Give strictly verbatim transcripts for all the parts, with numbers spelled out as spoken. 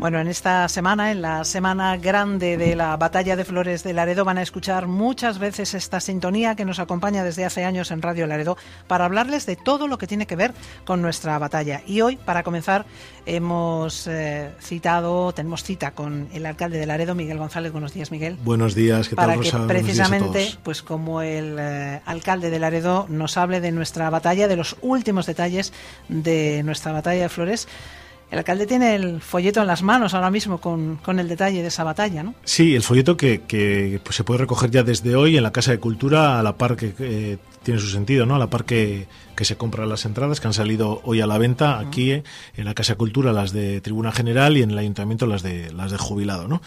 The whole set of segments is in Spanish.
Bueno, en esta semana, en la semana grande de la Batalla de Flores de Laredo, van a escuchar muchas veces esta sintonía que nos acompaña desde hace años en Radio Laredo para hablarles de todo lo que tiene que ver con nuestra batalla. Y hoy, para comenzar, hemos eh, citado, tenemos cita con el alcalde de Laredo, Miguel González. Buenos días, Miguel. Buenos días, ¿qué tal, para Rosa? Que precisamente, pues como el eh, alcalde de Laredo nos hable de nuestra batalla, de los últimos detalles de nuestra batalla de Flores. El alcalde tiene el folleto en las manos ahora mismo con, con el detalle de esa batalla, ¿no? Sí, el folleto que, que pues se puede recoger ya desde hoy en la Casa de Cultura, a la par que eh, tiene su sentido, ¿no? A la par que, que se compran las entradas que han salido hoy a la venta aquí uh-huh. en la Casa de Cultura, las de Tribuna General, y en el Ayuntamiento las de las de jubilado, ¿no?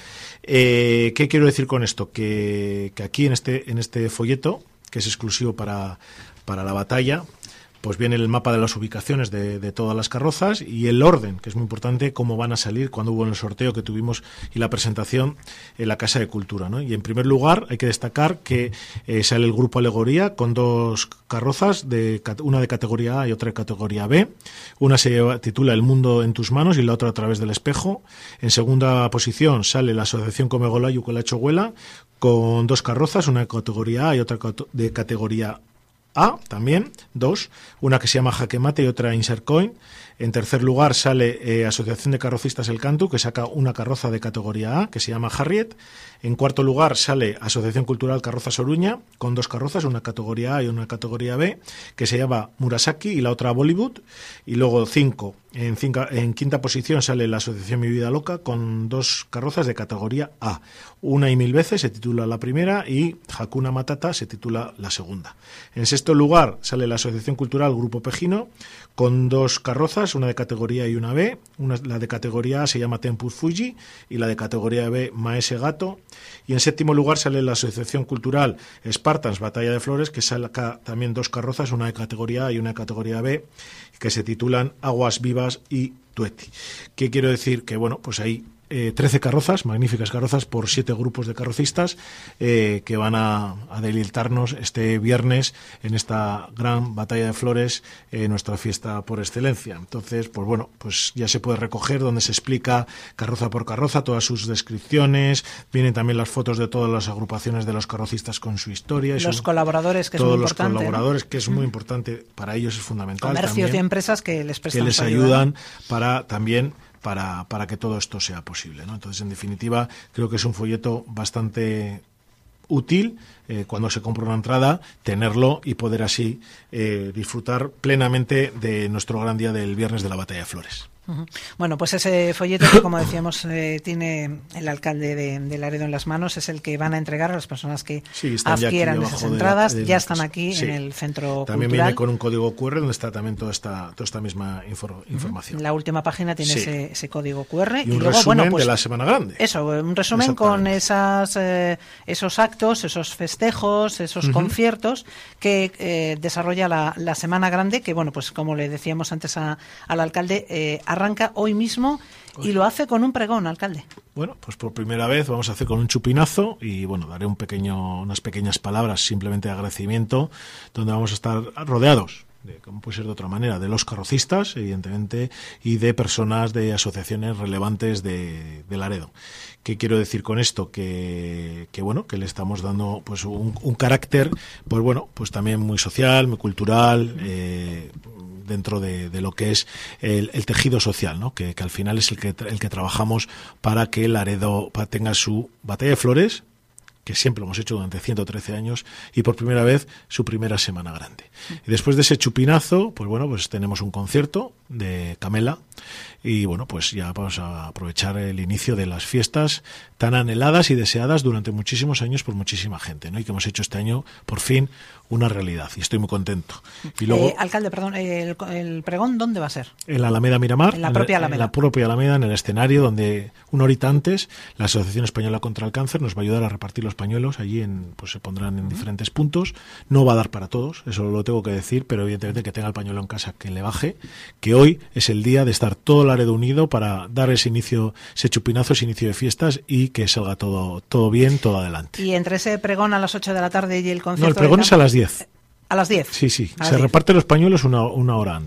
Eh, ¿Qué quiero decir con esto? Que, que aquí en este en este folleto, que es exclusivo para, para la batalla, pues viene el mapa de las ubicaciones de, de todas las carrozas y el orden, que es muy importante, cómo van a salir cuando hubo el sorteo que tuvimos y la presentación en la Casa de Cultura, ¿no? Y en primer lugar hay que destacar que eh, sale el grupo Alegoría con dos carrozas, de una de categoría A y otra de categoría B. Una se lleva, titula El mundo en tus manos y la otra A través del espejo. En segunda posición sale la Asociación Comegola y Ucolachohuela con dos carrozas, una de categoría A y otra de categoría A, también, dos, una que se llama Jaque Mate y otra Insert Coin. En tercer lugar sale eh, Asociación de Carrocistas El Cantu, que saca una carroza de categoría A, que se llama Harriet. En cuarto lugar sale Asociación Cultural Carrozas Oruña, con dos carrozas, una categoría A y una categoría B, que se llama Murasaki y la otra Bollywood. Y luego cinco, en, cinca, en quinta posición sale la Asociación Mi Vida Loca, con dos carrozas de categoría A. Una y mil veces se titula la primera y Hakuna Matata se titula la segunda. En sexto lugar sale la Asociación Cultural Grupo Pejino, con dos carrozas, una de categoría y una B. Una, la de categoría A se llama Tempus Fuji y la de categoría B Maese Gato. Y en séptimo lugar sale la Asociación Cultural Spartans Batalla de Flores, que saca también dos carrozas, una de categoría A y una de categoría B, que se titulan Aguas Vivas y Tueti. ¿Qué quiero decir? Que bueno, pues ahí Eh, trece carrozas, magníficas carrozas por siete grupos de carrocistas eh, que van a, a deleitarnos este viernes en esta gran batalla de Flores, eh, nuestra fiesta por excelencia. Entonces, pues bueno, pues ya se puede recoger donde se explica carroza por carroza todas sus descripciones, vienen también las fotos de todas las agrupaciones de los carrocistas con su historia. Y los su, colaboradores, que es muy importante. Todos los colaboradores, ¿no? que es muy importante, para ellos es fundamental. Comercios también, y empresas que les prestan que les ayuda, ayudan ¿no? para también Para, para que todo esto sea posible, ¿no? Entonces, en definitiva, creo que es un folleto bastante útil eh, cuando se compra una entrada, tenerlo y poder así eh, disfrutar plenamente de nuestro gran día del viernes de la Batalla de Flores. Uh-huh. Bueno, pues ese folleto que, como decíamos, eh, tiene el alcalde de, de Laredo en las manos, es el que van a entregar a las personas que sí, adquieran esas entradas. De la, de ya están aquí sí. en el centro también cultural. Viene con un código cu erre donde está también toda esta, toda esta misma infor, información. Uh-huh. La última página tiene sí. ese, ese código cu erre. Y un y luego, resumen bueno, pues, de la Semana Grande. Eso, un resumen con esas eh, esos actos, esos festejos, esos uh-huh. conciertos que eh, desarrolla la, la Semana Grande, que, bueno, pues como le decíamos antes a, al alcalde, eh, arranca hoy mismo y lo hace con un pregón, alcalde. Bueno, pues por primera vez vamos a hacer con un chupinazo y bueno, daré un pequeño, unas pequeñas palabras simplemente de agradecimiento, donde vamos a estar rodeados, de, como puede ser de otra manera, de los carrocistas, evidentemente, y de personas de asociaciones relevantes de, de Laredo. ¿Qué quiero decir con esto? Que, que bueno, que le estamos dando pues un, un carácter, pues bueno, pues también muy social, muy cultural, eh, dentro de, de lo que es el, el tejido social, ¿no? Que, que al final es el que el que trabajamos para que Laredo tenga su Batalla de Flores, que siempre lo hemos hecho durante ciento trece años, y por primera vez su primera Semana Grande. Y después de ese chupinazo, pues bueno, pues tenemos un concierto de Camela, y bueno, pues ya vamos a aprovechar el inicio de las fiestas tan anheladas y deseadas durante muchísimos años por muchísima gente, ¿no? Y que hemos hecho este año, por fin, una realidad, y estoy muy contento. Y luego, eh, alcalde, perdón, el, el pregón, ¿dónde va a ser? En la Alameda Miramar, en la propia Alameda. En la propia Alameda, en el escenario, donde una horita antes la Asociación Española contra el Cáncer nos va a ayudar a repartir los pañuelos. Allí en, pues se pondrán en uh-huh. diferentes puntos. No va a dar para todos, eso lo tengo que decir, pero evidentemente que tenga el pañuelo en casa, que le baje, que hoy es el día de estar todo Laredo unido para dar ese inicio, ese chupinazo, ese inicio de fiestas y que salga todo, todo bien, todo adelante. Y entre ese pregón a las ocho de la tarde y el concierto... No, el pregón es a las diez. ¿A las diez? Sí, sí. A se reparten los pañuelos una, una hora antes. Pero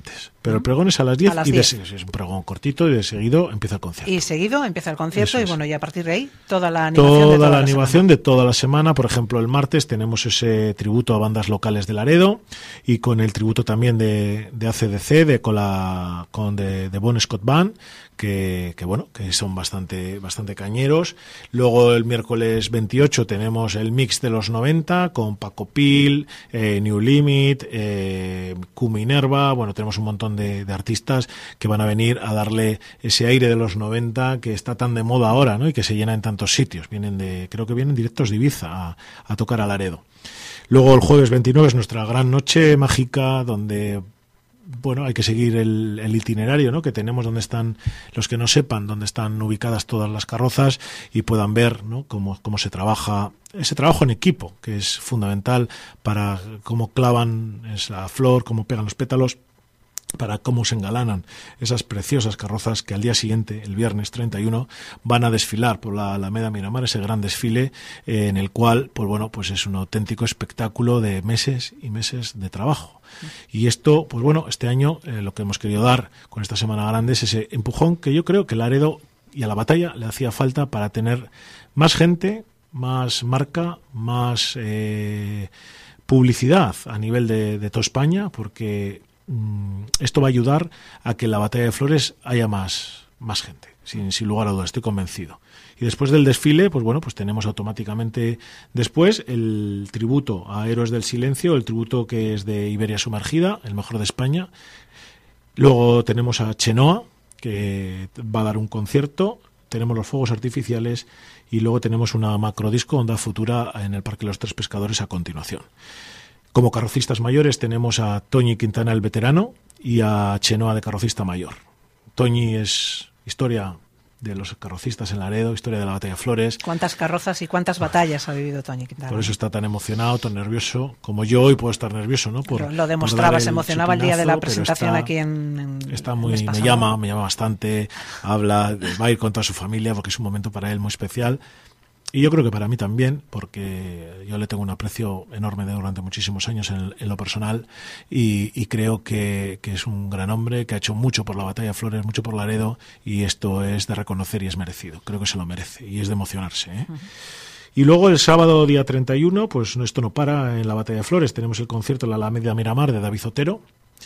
Pero el pregón es a las diez a las y diez. De, es un pregón cortito y de seguido empieza el concierto. Y seguido empieza el concierto Eso y es. bueno, y a partir de ahí toda la animación toda de toda la, la animación semana. de toda la semana. Por ejemplo, el martes tenemos ese tributo a bandas locales de Laredo y con el tributo también de, de A C D C, de con la con de, de Bon Scott Band, que, que bueno, que son bastante bastante cañeros. Luego el miércoles veintiocho tenemos el mix de los noventa con Paco Pil, eh, New Limit, eh, Q Minerva. Bueno, tenemos un montón de, de artistas que van a venir a darle ese aire de los noventa que está tan de moda ahora, ¿no? Y que se llena en tantos sitios. Vienen de, creo que vienen directos de Ibiza a, a tocar a Laredo. Luego el jueves veintinueve es nuestra gran noche mágica donde bueno, hay que seguir el, el itinerario, ¿no?, que tenemos, donde están, los que no sepan dónde están ubicadas todas las carrozas y puedan ver, ¿no?, cómo, cómo se trabaja, ese trabajo en equipo, que es fundamental para cómo clavan esa flor, cómo pegan los pétalos, para cómo se engalanan esas preciosas carrozas que al día siguiente, el viernes treinta y uno, van a desfilar por la Alameda Miramar, ese gran desfile eh, en el cual, pues bueno, pues es un auténtico espectáculo de meses y meses de trabajo. Y esto, pues bueno, este año eh, lo que hemos querido dar con esta Semana Grande es ese empujón que yo creo que Laredo y a la batalla le hacía falta para tener más gente, más marca, más eh, publicidad a nivel de, de toda España, porque esto va a ayudar a que en la Batalla de Flores haya más, más gente, sin, sin lugar a dudas, estoy convencido. Y después del desfile, pues bueno, pues tenemos automáticamente después el tributo a Héroes del Silencio, el tributo que es de Iberia Sumergida, el mejor de España. Luego tenemos a Chenoa, que va a dar un concierto, tenemos los fuegos artificiales y luego tenemos una macrodisco Onda Futura en el Parque Los Tres Pescadores a continuación. Como carrocistas mayores tenemos a Toñi Quintana el veterano y a Chenoa de carrocista mayor. Toñi es historia de los carrocistas en Laredo, historia de la Batalla de Flores. ¿Cuántas carrozas y cuántas batallas ha vivido Toñi Quintana? Por eso está tan emocionado, tan nervioso, como yo hoy puedo estar nervioso, ¿no? Por, lo, lo demostraba, se emocionaba el día de la presentación está, aquí en, en Está muy, en me llama, me llama bastante, habla, va a ir con toda su familia porque es un momento para él muy especial. Y yo creo que para mí también, porque yo le tengo un aprecio enorme de durante muchísimos años en, en lo personal y, y creo que, que es un gran hombre, que ha hecho mucho por la Batalla de Flores, mucho por Laredo, y esto es de reconocer y es merecido. Creo que se lo merece y es de emocionarse, ¿eh? Uh-huh. Y luego el sábado día treinta y uno, pues esto no para en la Batalla de Flores. Tenemos el concierto en la Alameda Miramar de David Otero.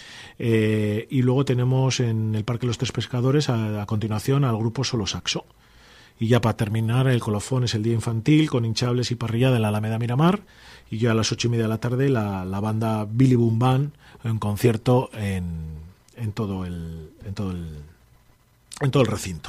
Eh, y luego tenemos en el Parque Los Tres Pescadores a, a continuación al grupo Solo Saxo. Y ya para terminar, el colofón es el día infantil con hinchables y parrillada en la Alameda Miramar. Y ya a las ocho y media de la tarde la, la banda Billy Boom Band en concierto en, en todo el en todo el en todo el recinto.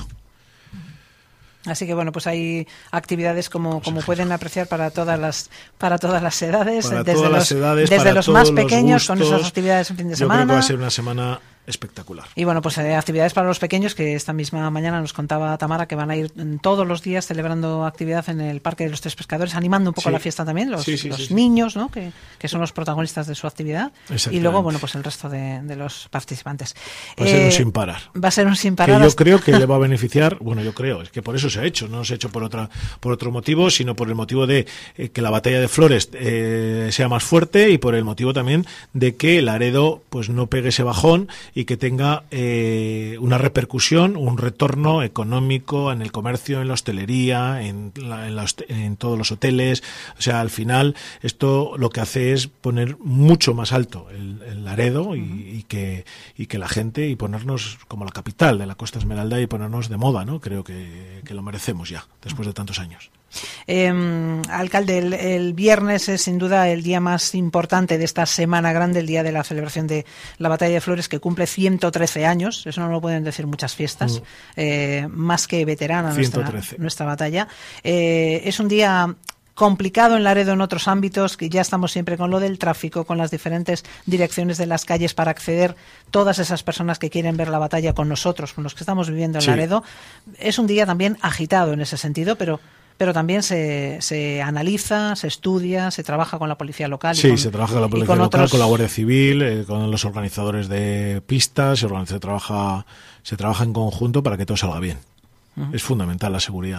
Así que bueno, pues hay actividades como, como pueden apreciar para todas las para todas las edades, para desde todas los, las edades, desde para los todos más los pequeños gustos. con esas actividades en fin de Yo semana. creo que va a ser una semana espectacular. Y bueno, pues eh, actividades para los pequeños, que esta misma mañana nos contaba Tamara que van a ir todos los días celebrando actividad en el Parque de los Tres Pescadores, animando un poco sí. la fiesta también, los, sí, sí, los sí, niños, sí. ¿no? que, que son los protagonistas de su actividad, y luego, bueno, pues el resto de, de los participantes. Va a ser eh, un sin parar. Va a ser un sin parar. Que yo creo que le va a beneficiar, bueno, yo creo, es que por eso se ha hecho, no se ha hecho por otra por otro motivo, sino por el motivo de eh, que la Batalla de Flores eh, sea más fuerte y por el motivo también de que Laredo pues no pegue ese bajón y que tenga Eh, una repercusión, un retorno económico en el comercio, en la hostelería, en, la, en, la, en todos los hoteles. O sea, al final esto lo que hace es poner mucho más alto el, el Laredo y, y, que, y que la gente, y ponernos como la capital de la Costa Esmeralda y ponernos de moda, ¿no? Creo que, que lo merecemos ya, después de tantos años. Eh, alcalde, el, el viernes es sin duda el día más importante de esta Semana Grande, el día de la celebración de la Batalla de Flores, que cumple ciento trece años. Eso no lo pueden decir muchas fiestas, mm. eh, más que veterana nuestra, nuestra batalla. Eh, es un día complicado en Laredo en otros ámbitos, que ya estamos siempre con lo del tráfico, con las diferentes direcciones de las calles para acceder todas esas personas que quieren ver la batalla con nosotros, con los que estamos viviendo en sí. Laredo. Es un día también agitado en ese sentido, pero pero también se, se analiza, se estudia, se trabaja con la policía local. Sí, y con, se trabaja con la policía con local, otros... con la Guardia Civil, eh, con los organizadores de pistas, se, organiza, se, trabaja, se trabaja en conjunto para que todo salga bien. Uh-huh. Es fundamental la seguridad.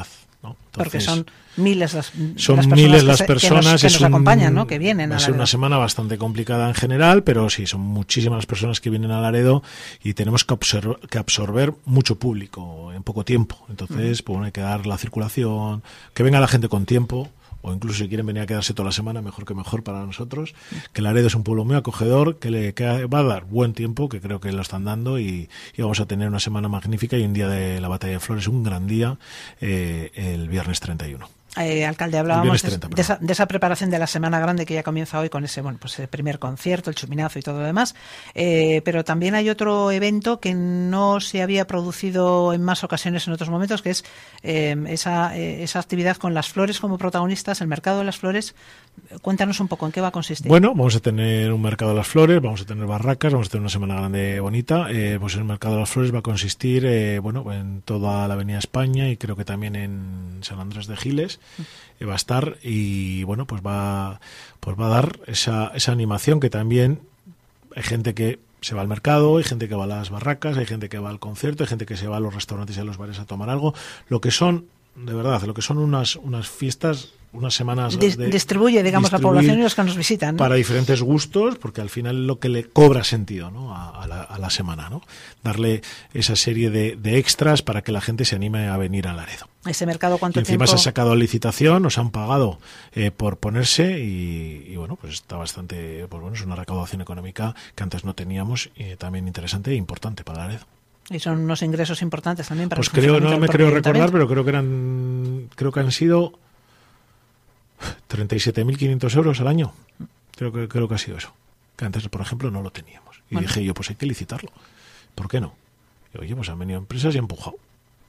¿no? Entonces, porque son miles las, son las personas, miles las que, personas que nos, que nos un, acompañan, ¿no? Que vienen va a a ser Laredo. Una semana bastante complicada en general, pero sí, son muchísimas las personas que vienen a Laredo y tenemos que, observar, que absorber mucho público en poco tiempo. Entonces, uh-huh. pues bueno, hay que dar la circulación, que venga la gente con tiempo, o incluso si quieren venir a quedarse toda la semana, mejor que mejor para nosotros, que Laredo es un pueblo muy acogedor, que le que va a dar buen tiempo, que creo que lo están dando, y, y vamos a tener una semana magnífica y un día de la Batalla de Flores, un gran día, eh, el viernes treinta y uno. Eh, alcalde, hablábamos treinta, de, de, esa, de esa preparación de la Semana Grande que ya comienza hoy con ese, bueno, pues el primer concierto, el chuminazo y todo lo demás, eh, pero también hay otro evento que no se había producido en más ocasiones en otros momentos, que es eh, esa, eh, esa actividad con las flores como protagonistas, el mercado de las flores. Cuéntanos un poco en qué va a consistir. Bueno, vamos a tener un mercado de las flores, vamos a tener barracas, vamos a tener una Semana Grande bonita. Eh, pues el mercado de las flores va a consistir eh, bueno, en toda la Avenida España y creo que también en San Andrés de Giles. Va a estar y bueno, pues va pues va a dar esa, esa animación que también hay gente que se va al mercado, hay gente que va a las barracas, hay gente que va al concierto, hay gente que se va a los restaurantes y a los bares a tomar algo, lo que son, de verdad, lo que son unas, unas fiestas, unas semanas Dis- de, distribuye, digamos, la población y los que nos visitan, ¿no? Para diferentes gustos, porque al final es lo que le cobra sentido, ¿no? a, a, la, a la semana, ¿no? Darle esa serie de, de extras para que la gente se anime a venir a Laredo. ¿Ese mercado cuánto y encima tiempo? se ha sacado a licitación, nos han pagado eh, por ponerse y, y bueno, pues está bastante, pues bueno, es una recaudación económica que antes no teníamos y también interesante e importante para Laredo. Y son unos ingresos importantes también para pues el creo, no me creo recordar, ayuntamiento. pero creo que eran, creo que han sido treinta y siete mil quinientos euros al año. Creo que creo que ha sido eso. Que antes, por ejemplo, no lo teníamos. Y bueno, dije yo, pues hay que licitarlo. ¿Por qué no? Y oye, pues han venido empresas y han empujado.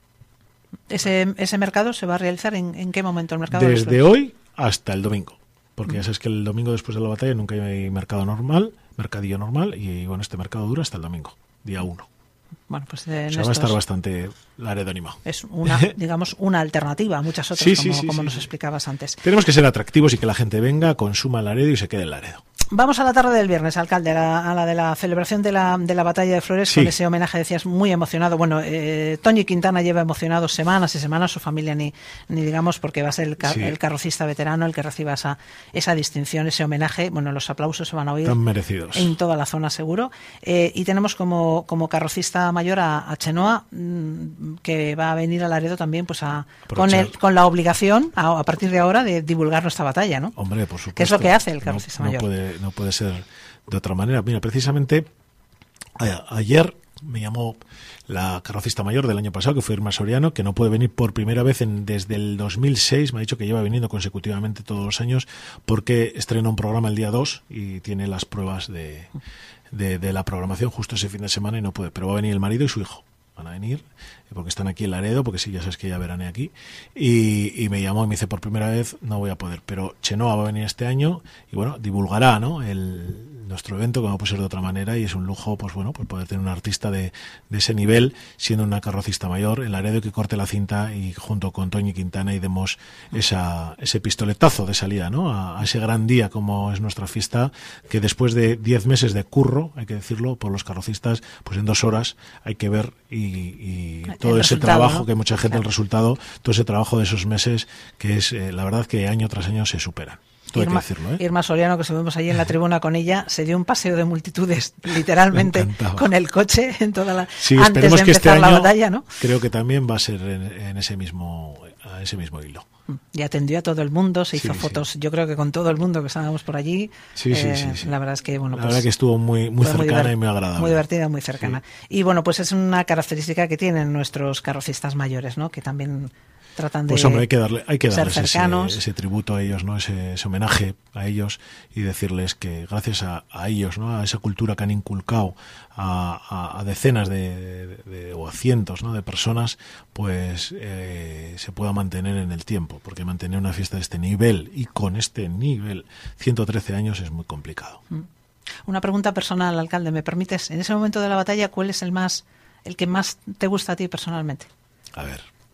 Ese, ese mercado se va a realizar en, en qué momento el mercado. Desde hoy hasta el domingo, porque mm. ya sabes que el domingo después de la batalla nunca hay mercado normal, mercadillo normal, y bueno, este mercado dura hasta el domingo, día uno. Bueno, pues o sea, va a estar bastante Laredo animado. Es una, digamos, una alternativa a muchas otras, sí, como, sí, sí, como sí, nos sí. explicabas antes. Tenemos que ser atractivos y que la gente venga, consuma Laredo y se quede en Laredo. Vamos a la tarde del viernes, alcalde, a la, a la de la celebración de la, de la Batalla de Flores, sí. Con ese homenaje, decías, muy emocionado. Bueno, eh, Toñi Quintana lleva emocionado semanas y semanas, su familia ni, ni digamos, porque va a ser el, car- sí. el carrocista veterano el que reciba esa, esa distinción, ese homenaje. Bueno, los aplausos se van a oír. Tan merecidos. En toda la zona, seguro. Eh, y tenemos como, como carrocista mayor a, a Chenoa, mmm, que va a venir a Laredo también, pues a, con, el, con la obligación, a, a partir de ahora, de divulgar nuestra batalla, ¿no? Hombre, por supuesto. ¿Qué es lo que hace el carrocista no, mayor? No puede, no puede ser de otra manera. Mira, precisamente a, ayer me llamó la carrocista mayor del año pasado, que fue Irma Soriano, que no puede venir por primera vez en, desde el dos mil seis, me ha dicho que lleva viniendo consecutivamente todos los años, porque estrena un programa el día dos y tiene las pruebas de, de, de la programación justo ese fin de semana y no puede, pero va a venir el marido y su hijo. Van a venir, porque están aquí en Laredo, porque sí, ya sabes que ya verán aquí. Y, y me llamó y me dice, por primera vez no voy a poder, pero Chenoa va a venir este año y bueno, divulgará, ¿no?, el, nuestro evento, como no puede ser de otra manera, y es un lujo, pues bueno, pues poder tener un artista de, de ese nivel, siendo una carrocista mayor en Laredo, que corte la cinta y junto con Toñi Quintana y demos esa, ese pistoletazo de salida, ¿no?, a, a ese gran día como es nuestra fiesta, que después de diez meses de curro, hay que decirlo, por los carrocistas, pues en dos horas hay que ver y Y, y todo el ese trabajo, ¿no?, que mucha gente, claro, el resultado, todo ese trabajo de esos meses, que es eh, la verdad que año tras año se superan. Todo Irma, hay que decirlo, ¿eh? Irma Soriano, que subimos allí en la tribuna con ella, se dio un paseo de multitudes, literalmente, con el coche en toda la sí, antes de empezar que este la año, batalla, ¿no? Creo que también va a ser en, en ese mismo a ese mismo hilo. Y atendió a todo el mundo, se hizo sí, fotos, sí. yo creo que con todo el mundo que estábamos por allí. Sí, sí, eh, sí, sí. La verdad es que, bueno, la pues, verdad que estuvo muy, muy cercana muy y muy agradable. Muy divertida, muy cercana. Sí. Y bueno, pues es una característica que tienen nuestros carrocistas mayores, ¿no?, que también tratan de pues hombre, hay que darle, hay que ser darles cercanos. Ese, ese tributo a ellos, ¿no?, ese, ese homenaje a ellos y decirles que gracias a, a ellos, ¿no?, a esa cultura que han inculcado a, a, a decenas de, de, de o a cientos, ¿no?, de personas, pues eh, se pueda mantener en el tiempo, porque mantener una fiesta de este nivel y con este nivel, ciento trece años, es muy complicado. Una pregunta personal, alcalde, ¿me permites? En ese momento de la batalla, ¿cuál es el más, el que más te gusta a ti personalmente? A ver.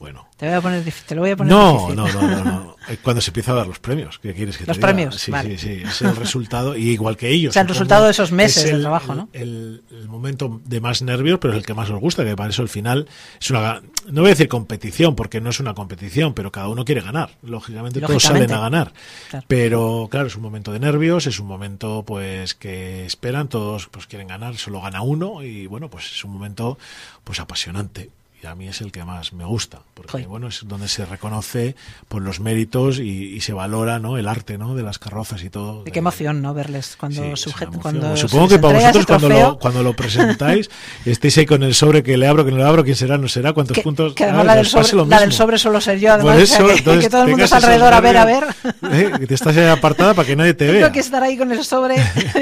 Bueno. Te, voy a poner, te lo voy a poner no, difícil. No, no, no, no. Cuando se empieza a dar los premios, ¿qué quieres que los te diga? Los premios, sí, vale. Sí, sí, es el resultado, y igual que ellos. O sea, el resultado de esos meses el, de trabajo, ¿no? El, el, el momento de más nervios, pero es el que más os gusta, que para eso al final es una, no voy a decir competición, porque no es una competición, pero cada uno quiere ganar. Lógicamente, Lógicamente. todos salen a ganar. Claro. Pero claro, es un momento de nervios, es un momento pues que esperan, todos pues quieren ganar, solo gana uno, y bueno, pues es un momento pues apasionante. Y a mí es el que más me gusta, porque sí. bueno, es donde se reconoce por los méritos y, y se valora, ¿no?, el arte, ¿no?, de las carrozas y todo. Y qué emoción, ¿no?, verles cuando sí, sujetan, cuando supongo que para vosotros cuando lo, cuando lo presentáis estéis ahí con el sobre, que le abro, que no le abro, quién será, no será, cuántos que, puntos. Que además ah, la, del sobre, la del sobre solo ser yo, además, eso, o sea, que, entonces, que todo el mundo está alrededor a ver, a ver. ¿Eh? Que te estás ahí apartada para que nadie te vea. Tengo que estar ahí con el sobre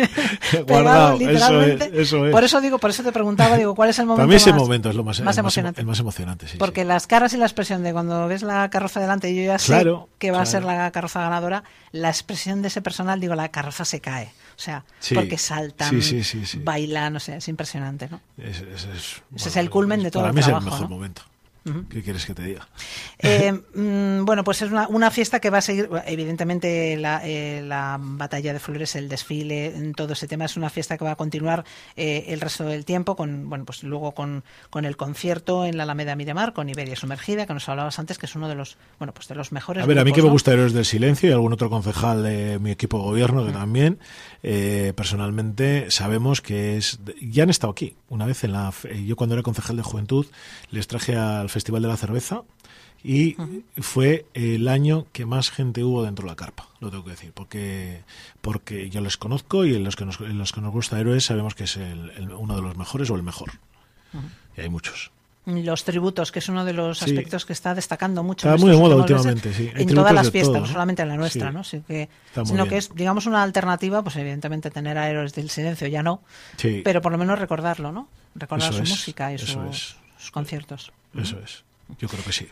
guardado, pegado, literalmente. Eso es, eso es. Por eso digo, por eso te preguntaba, digo, ¿cuál es el momento para mí ese más, momento es lo más, más el emocionante? El más emocionante, sí. Porque sí. las caras y la expresión de cuando ves la carroza delante, yo ya sé claro, que va claro. a ser la carroza ganadora, la expresión de ese personal, digo, la carroza se cae. O sea, sí, porque saltan, sí, sí, sí, sí. bailan, o sea, es impresionante, ¿no? Es, es, es, Ese bueno, es el culmen de todo para el mí trabajo, es el mejor ¿no? momento. Uh-huh. ¿Qué quieres que te diga? Eh, mmm, bueno, pues es una, una fiesta que va a seguir, evidentemente la, eh, la batalla de flores, el desfile, todo ese tema es una fiesta que va a continuar eh, el resto del tiempo, con bueno, pues luego con, con el concierto en la Alameda Miramar, con Iberia Sumergida, que nos hablabas antes, que es uno de los, bueno, pues de los mejores. A ver, grupos, a mí que me ¿no? gusta Héroes del Silencio y algún otro concejal de mi equipo de gobierno que uh-huh. también, eh, personalmente sabemos que es, ya han estado aquí una vez en la, yo cuando era concejal de Juventud les traje al Festival de la Cerveza y uh-huh. fue el año que más gente hubo dentro de la carpa, lo tengo que decir, porque porque yo les conozco y en los que nos, en los que nos gusta Héroes sabemos que es el, el, uno de los mejores o el mejor. Uh-huh. Y hay muchos. Los tributos, que es uno de los sí. aspectos que está destacando mucho. Está muy de moda últimamente, sí. En todas las fiestas, todo, no solamente en la nuestra, sí. ¿no? Sí que, sino bien. que es, digamos, una alternativa, pues evidentemente tener a Héroes del Silencio ya no, sí. pero por lo menos recordarlo, ¿no? Recordar eso su es, música y su, es. sus conciertos. Eso es, yo creo que sí.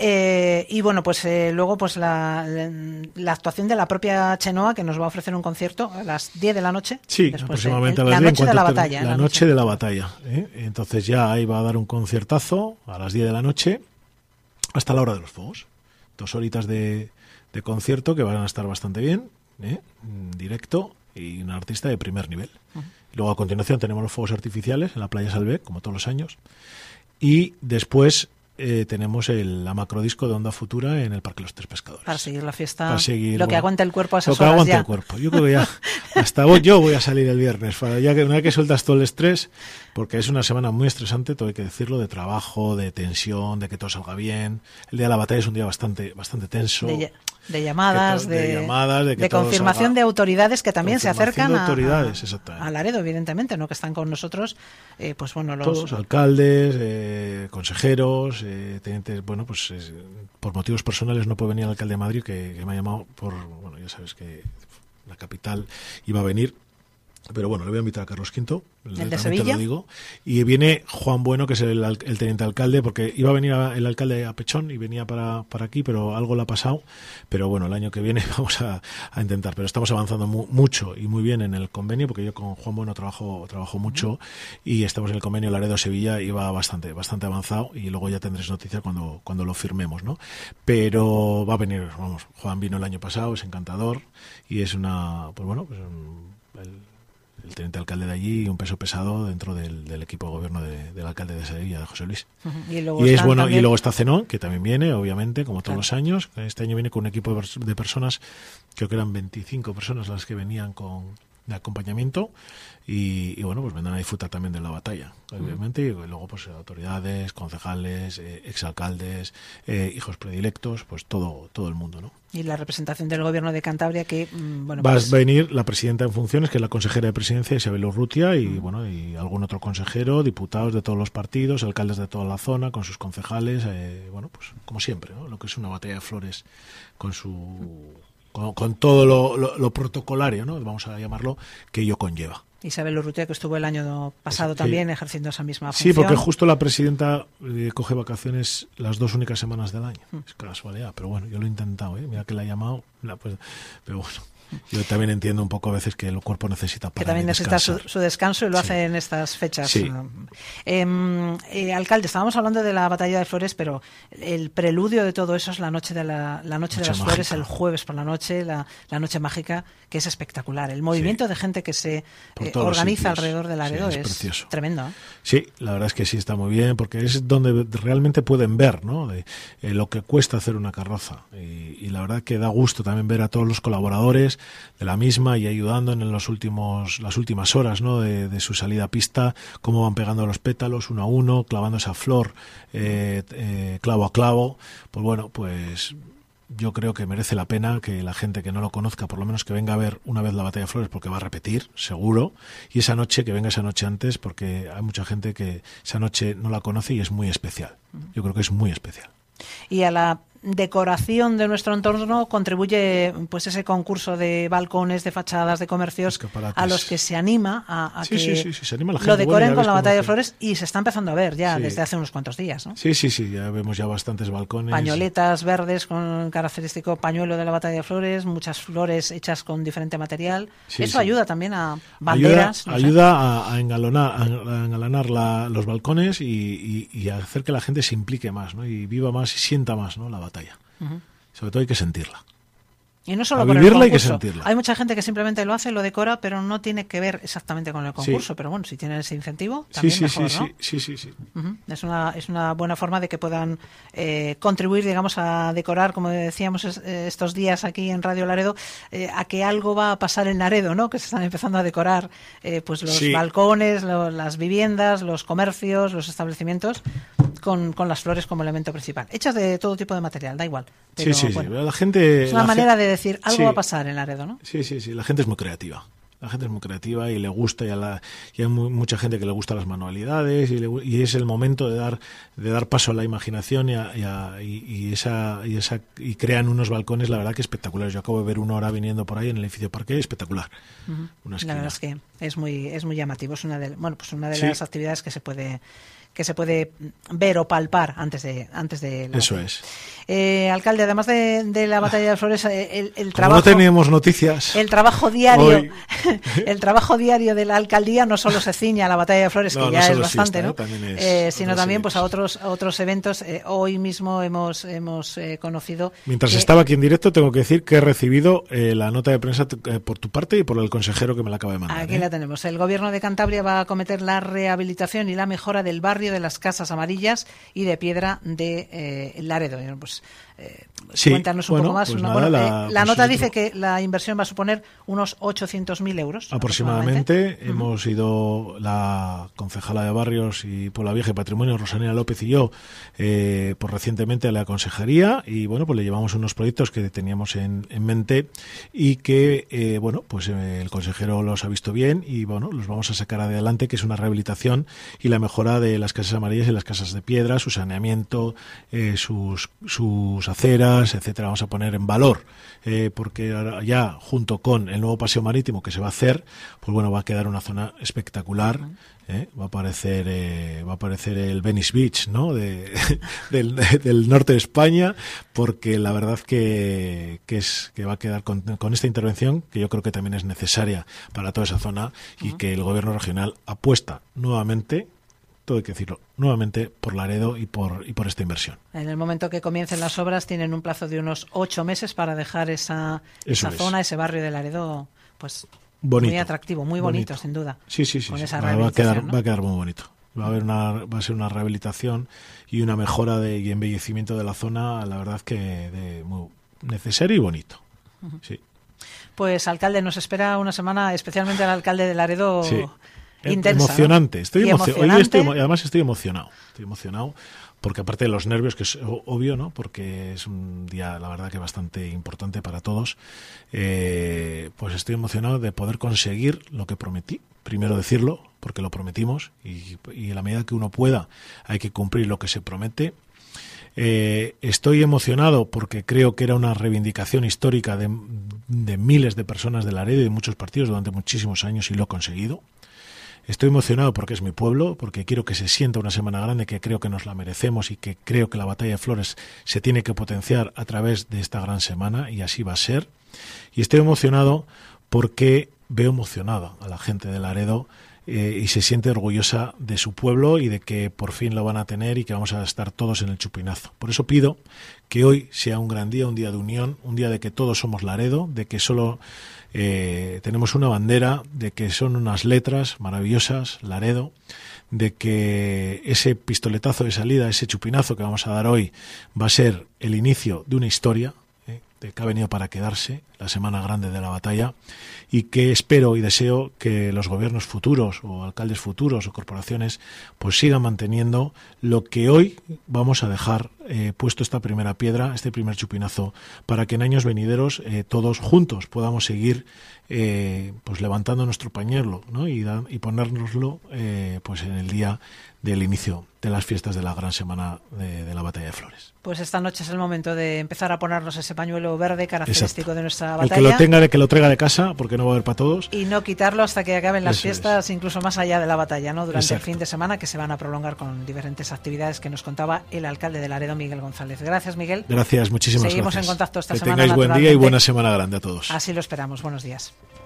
Eh, y bueno, pues eh, luego pues la, la, la actuación de la propia Chenoa, que nos va a ofrecer un concierto a las diez de la noche. Sí, después aproximadamente de, a las la diez. noche de la batalla. La, la noche, noche de la batalla. ¿eh? Entonces ya ahí va a dar un conciertazo a las diez de la noche hasta la hora de los fuegos. Dos horitas de, de concierto que van a estar bastante bien, ¿eh? directo y un artista de primer nivel. Uh-huh. Luego a continuación tenemos los fuegos artificiales en la playa Salvé, como todos los años. Y después eh, tenemos el, la macrodisco de Onda Futura en el Parque Los Tres Pescadores. Para seguir la fiesta, para seguir, lo que bueno, aguanta el cuerpo a esas Lo que horas aguanta ya. el cuerpo. Yo creo que ya hasta voy, yo voy a salir el viernes. Para ya que una vez que sueltas todo el estrés, porque es una semana muy estresante, todo hay que decirlo, de trabajo, de tensión, de que todo salga bien. El día de la batalla es un día bastante, bastante tenso. De, de llamadas, de, de, llamadas, de, que de confirmación salga, de autoridades que también se acercan a, a, a Laredo, evidentemente, no que están con nosotros, eh, pues bueno, los todos, alcaldes, eh, consejeros, eh, tenientes, bueno, pues eh, por motivos personales no puede venir el alcalde de Madrid, que, que me ha llamado por, bueno, ya sabes que la capital iba a venir. Pero bueno, le voy a invitar a Carlos Quinto, el de Sevilla. Lo digo. Y viene Juan Bueno, que es el, el teniente alcalde, porque iba a venir a, el alcalde a Pechón y venía para, para aquí, pero algo le ha pasado. Pero bueno, el año que viene vamos a, a intentar. Pero estamos avanzando mu, mucho y muy bien en el convenio, porque yo con Juan Bueno trabajo, trabajo mucho y estamos en el convenio Laredo-Sevilla y va bastante, bastante avanzado y luego ya tendréis noticia cuando, cuando lo firmemos, ¿no? Pero va a venir, vamos, Juan vino el año pasado, es encantador y es una, pues bueno, pues un, el, el teniente alcalde de allí y un peso pesado dentro del, del equipo de gobierno de, del alcalde de Sevilla, de José Luis. Uh-huh. Y, luego y es bueno también... y luego está Zenón, que también viene, obviamente, como todos claro. los años. Este año viene con un equipo de personas, creo que eran veinticinco personas las que venían con de acompañamiento y, y bueno, pues vendrán a disfrutar también de la batalla, obviamente, uh-huh. y luego pues autoridades, concejales, eh, exalcaldes, eh, hijos predilectos, pues todo todo el mundo, ¿no? Y la representación del gobierno de Cantabria que, bueno, va pues... a venir la presidenta en funciones, que es la consejera de presidencia, Isabel Urrutia, y uh-huh. bueno, y algún otro consejero, diputados de todos los partidos, alcaldes de toda la zona, con sus concejales, eh, bueno, pues como siempre, ¿no? Lo que es una batalla de flores con su... Con, con todo lo, lo, lo protocolario, ¿no? Vamos a llamarlo, que ello conlleva. Isabel Urrutia, que estuvo el año pasado sí. también ejerciendo esa misma Sí, función. porque justo la presidenta eh, coge vacaciones las dos únicas semanas del año. Mm. Es casualidad, pero bueno, yo lo he intentado, ¿eh? Mira que la he llamado, la, pues, pero bueno, Yo también entiendo un poco a veces que el cuerpo necesita parar. Que también necesita su, su descanso y lo sí. hace en estas fechas. Sí. Eh, eh, alcalde, estábamos hablando de la Batalla de Flores, pero el preludio de todo eso es la noche de la, la noche, noche de las mágica. Flores, el jueves por la noche, la, la noche mágica, que es espectacular. El movimiento sí. de gente que se eh, organiza alrededor del Laredo sí, es, es tremendo. ¿eh? Sí, la verdad es que sí está muy bien, porque es donde realmente pueden ver, ¿no? De, eh, lo que cuesta hacer una carroza. Y, y la verdad que da gusto también ver a todos los colaboradores de la misma y ayudando en los últimos las últimas horas, ¿no? de, de su salida a pista, cómo van pegando los pétalos uno a uno, clavando esa flor eh, eh, clavo a clavo. Pues bueno, pues yo creo que merece la pena que la gente que no lo conozca, por lo menos que venga a ver una vez la Batalla de Flores, porque va a repetir, seguro, y esa noche, que venga esa noche antes, porque hay mucha gente que esa noche no la conoce y es muy especial. Yo creo que es muy especial. Y a la decoración de nuestro entorno contribuye pues ese concurso de balcones, de fachadas, de comercios a los que se anima a, a sí, que sí, sí, sí, se anima la gente. Lo decoren bueno, con la Batalla de flores Flores y se está empezando a ver ya sí. desde hace unos cuantos días, ¿no? Sí, sí, sí, ya vemos ya bastantes balcones. Pañoletas verdes con característico pañuelo de la Batalla de Flores, muchas flores hechas con diferente material. Sí, Eso sí. ayuda también a banderas. Ayuda, no ayuda a, a engalonar, a engalanar la, los balcones y, y, y a hacer que la gente se implique más, ¿no? Y viva más y sienta más, ¿no? La batalla. Uh-huh. Sobre todo hay que sentirla. Y no solo a por vivirla el concurso. Hay que sentirla. Hay mucha gente que simplemente lo hace, lo decora, pero no tiene que ver exactamente con el concurso. Sí. Pero bueno, si tienen ese incentivo, también sí, sí, mejor, sí, ¿no? Sí, sí, sí. Uh-huh. Es una es una buena forma de que puedan eh, contribuir, digamos, a decorar, como decíamos es, eh, estos días aquí en Radio Laredo, eh, a que algo va a pasar en Laredo, ¿no? Que se están empezando a decorar eh, pues los sí. balcones, lo, las viviendas, los comercios, los establecimientos, con, con las flores como elemento principal. Hechas de todo tipo de material, da igual. Pero, sí, sí, bueno, sí. La gente, es una la manera gente, de decir algo sí. va a pasar en Laredo, ¿no? Sí, sí, sí. La gente es muy creativa. La gente es muy creativa y le gusta, y, a la, y hay muy, mucha gente que le gusta las manualidades y, le, y es el momento de dar de dar paso a la imaginación y, a, y, a, y, y esa y esa y crean unos balcones, la verdad que espectaculares. Yo acabo de ver uno ahora viniendo por ahí en el edificio Parque, espectacular. Uh-huh. Una la verdad es que es muy es muy llamativo. Es una de bueno pues una de sí. las actividades que se puede que se puede ver o palpar antes de antes de la Eso batalla. es. Eh, alcalde, además de, de la Batalla de Flores, el, el trabajo... no teníamos noticias. El trabajo diario el trabajo diario de la alcaldía no solo se ciña a la Batalla de Flores, no, que ya no es bastante, esta, ¿no? ¿eh? También es eh, sino también pues a otros a otros eventos. Eh, hoy mismo hemos hemos eh, conocido... Mientras que... estaba aquí en directo, tengo que decir que he recibido eh, la nota de prensa eh, por tu parte y por el consejero que me la acaba de mandar. Aquí ¿eh? la tenemos. El Gobierno de Cantabria va a acometer la rehabilitación y la mejora del barrio de las Casas Amarillas y de Piedra de eh, Laredo. Pues, eh, sí, cuéntanos un bueno, poco más. Pues una, nada, bueno, la, eh, la pues nota otro... dice que la inversión va a suponer unos ochocientos mil euros. Aproximadamente. aproximadamente. Hemos uh-huh. ido la concejala de Barrios y Puebla Vieja y Patrimonio, Rosalina López y yo, eh, pues recientemente a la consejería y bueno, pues le llevamos unos proyectos que teníamos en, en mente y que, eh, bueno, pues eh, el consejero los ha visto bien y bueno, los vamos a sacar adelante, que es una rehabilitación y la mejora de las casas amarillas y las casas de piedra, su saneamiento, eh, sus, sus aceras, etcétera. Vamos a poner en valor, eh, porque ahora ya junto con el nuevo paseo marítimo que se va a hacer, pues bueno, va a quedar una zona espectacular. ¿eh? Va a aparecer eh, va a aparecer el Venice Beach, ¿no? De, del, de, del norte de España, porque la verdad que, que es que va a quedar con, con esta intervención, que yo creo que también es necesaria para toda esa zona y uh-huh. que el gobierno regional apuesta nuevamente, todo hay que decirlo, nuevamente por Laredo y por y por esta inversión. En el momento que comiencen las obras tienen un plazo de unos ocho meses para dejar esa, esa zona, ese barrio de Laredo, pues bonito, muy atractivo, muy bonito, bonito, sin duda. Sí, sí, sí. Con sí. esa Va, va a quedar, ¿no? va a quedar muy bonito. Va a haber una, va a ser una rehabilitación y una mejora de y embellecimiento de la zona, la verdad que de muy necesario y bonito. Uh-huh. Sí. Pues alcalde, nos espera una semana, especialmente al alcalde de Laredo. Sí. Intensa, emocionante, ¿no? estoy, emocio- emocionante. Hoy estoy además estoy emocionado, estoy emocionado porque aparte de los nervios, que es obvio, ¿no? Porque es un día, la verdad, que bastante importante para todos, eh, pues estoy emocionado de poder conseguir lo que prometí, primero decirlo, porque lo prometimos y, y en la medida que uno pueda hay que cumplir lo que se promete. Eh, estoy emocionado porque creo que era una reivindicación histórica de, de miles de personas de Laredo y de muchos partidos durante muchísimos años y lo he conseguido. Estoy emocionado porque es mi pueblo, porque quiero que se sienta una semana grande, que creo que nos la merecemos y que creo que la Batalla de Flores se tiene que potenciar a través de esta gran semana y así va a ser. Y estoy emocionado porque veo emocionada a la gente de Laredo eh, y se siente orgullosa de su pueblo y de que por fin lo van a tener y que vamos a estar todos en el chupinazo. Por eso pido que hoy sea un gran día, un día de unión, un día de que todos somos Laredo, de que solo eh, tenemos una bandera, de que son unas letras maravillosas, Laredo, de que ese pistoletazo de salida, ese chupinazo que vamos a dar hoy va a ser el inicio de una historia, eh, de que ha venido para quedarse, la semana grande de la batalla, y que espero y deseo que los gobiernos futuros o alcaldes futuros o corporaciones pues sigan manteniendo lo que hoy vamos a dejar eh, puesto esta primera piedra, este primer chupinazo, para que en años venideros eh, todos juntos podamos seguir eh, pues levantando nuestro pañuelo, ¿no? y, da, y ponérnoslo eh, pues en el día del inicio de las fiestas de la gran semana de, de la Batalla de Flores. Pues esta noche es el momento de empezar a ponernos ese pañuelo verde característico Exacto. de nuestra batalla. El que lo tenga, que lo traiga de casa, porque no va a haber para todos. Y no quitarlo hasta que acaben las Eso fiestas, es. Incluso más allá de la batalla, ¿no? Durante Exacto. el fin de semana, que se van a prolongar con diferentes actividades que nos contaba el alcalde de Laredo, Miguel González. Gracias, Miguel. Gracias, muchísimas Seguimos gracias. en contacto esta que semana. Que tengáis buen día y buena semana grande a todos. Así lo esperamos. Buenos días.